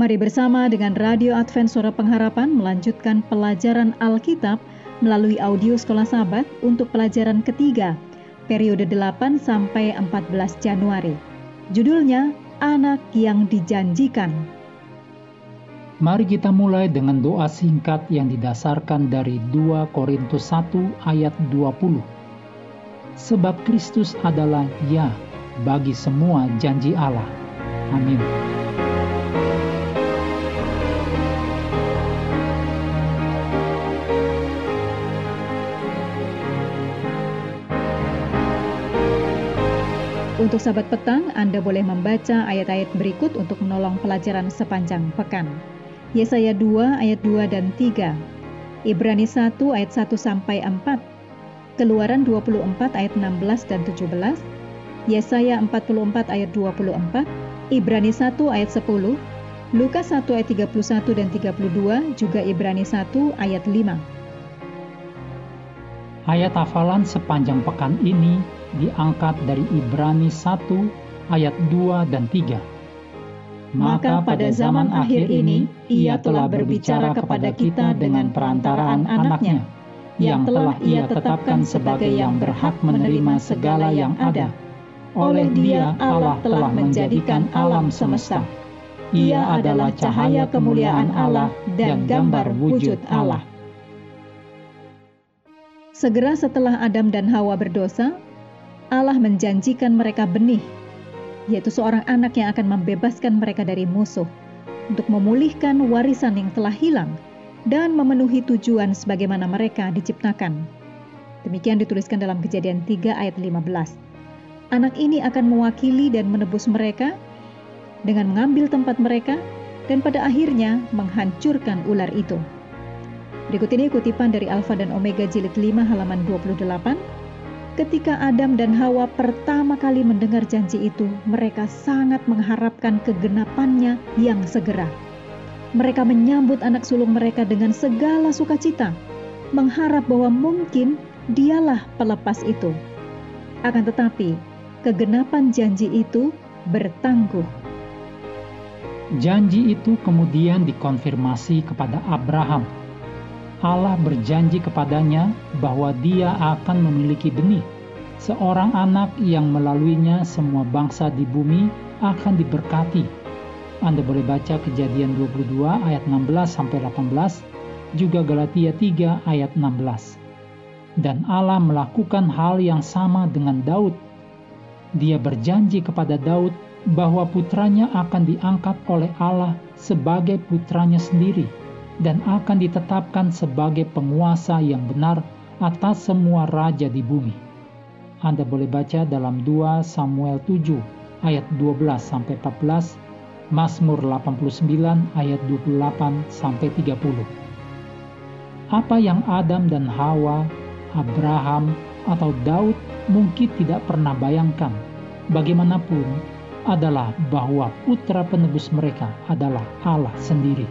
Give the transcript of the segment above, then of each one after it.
Mari bersama dengan Radio Advent Suara Pengharapan melanjutkan pelajaran Alkitab melalui audio Sekolah Sabat untuk pelajaran ketiga, periode 8 sampai 14 Januari. Judulnya, Anak yang Dijanjikan. Mari kita mulai dengan doa singkat yang didasarkan dari 2 Korintus 1 ayat 20. Sebab Kristus adalah ya bagi semua janji Allah. Amin. Untuk sahabat petang, Anda boleh membaca ayat-ayat berikut untuk menolong pelajaran sepanjang pekan. Yesaya 2 ayat 2 dan 3, Ibrani 1 ayat 1 sampai 4, Keluaran 24 ayat 16 dan 17, Yesaya 44 ayat 24, Ibrani 1 ayat 10, Lukas 1 ayat 31 dan 32, juga Ibrani 1 ayat 5. Ayat hafalan sepanjang pekan ini diangkat dari Ibrani 1 ayat 2 dan 3. Maka pada zaman akhir ini, Ia telah berbicara kepada kita dengan perantaraan anaknya, yang telah Ia tetapkan sebagai yang berhak menerima segala yang ada. Oleh Dia Allah telah menjadikan alam semesta. Ia adalah cahaya kemuliaan Allah dan gambar wujud Allah. Segera setelah Adam dan Hawa berdosa, Allah menjanjikan mereka benih, yaitu seorang anak yang akan membebaskan mereka dari musuh, untuk memulihkan warisan yang telah hilang, dan memenuhi tujuan sebagaimana mereka diciptakan. Demikian dituliskan dalam Kejadian 3 ayat 15. Anak ini akan mewakili dan menebus mereka, dengan mengambil tempat mereka, dan pada akhirnya menghancurkan ular itu. Berikut ini kutipan dari Alfa dan Omega jilid 5 halaman 28. Ketika Adam dan Hawa pertama kali mendengar janji itu, mereka sangat mengharapkan kegenapannya yang segera. Mereka menyambut anak sulung mereka dengan segala sukacita, mengharap bahwa mungkin dialah pelepas itu. Akan tetapi, kegenapan janji itu bertangguh. Janji itu kemudian dikonfirmasi kepada Abraham. Allah berjanji kepadanya bahwa dia akan memiliki benih, seorang anak yang melaluinya semua bangsa di bumi akan diberkati. Anda boleh baca Kejadian 22 ayat 16-18, juga Galatia 3 ayat 16. Dan Allah melakukan hal yang sama dengan Daud. Dia berjanji kepada Daud bahwa putranya akan diangkat oleh Allah sebagai putranya sendiri, dan akan ditetapkan sebagai penguasa yang benar atas semua raja di bumi. Anda boleh baca dalam 2 Samuel 7 ayat 12-14, Mazmur 89 ayat 28-30. Apa yang Adam dan Hawa, Abraham, atau Daud mungkin tidak pernah bayangkan, bagaimanapun, adalah bahwa putra penebus mereka adalah Allah sendiri.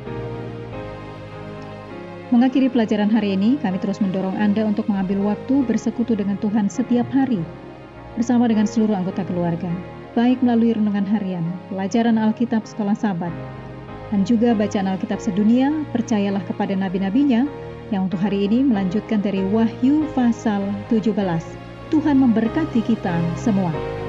Mengakhiri pelajaran hari ini, kami terus mendorong Anda untuk mengambil waktu bersekutu dengan Tuhan setiap hari, bersama dengan seluruh anggota keluarga, baik melalui renungan harian, pelajaran Alkitab Sekolah Sabat, dan juga bacaan Alkitab sedunia, percayalah kepada nabi-nabinya, yang untuk hari ini melanjutkan dari Wahyu pasal 17. Tuhan memberkati kita semua.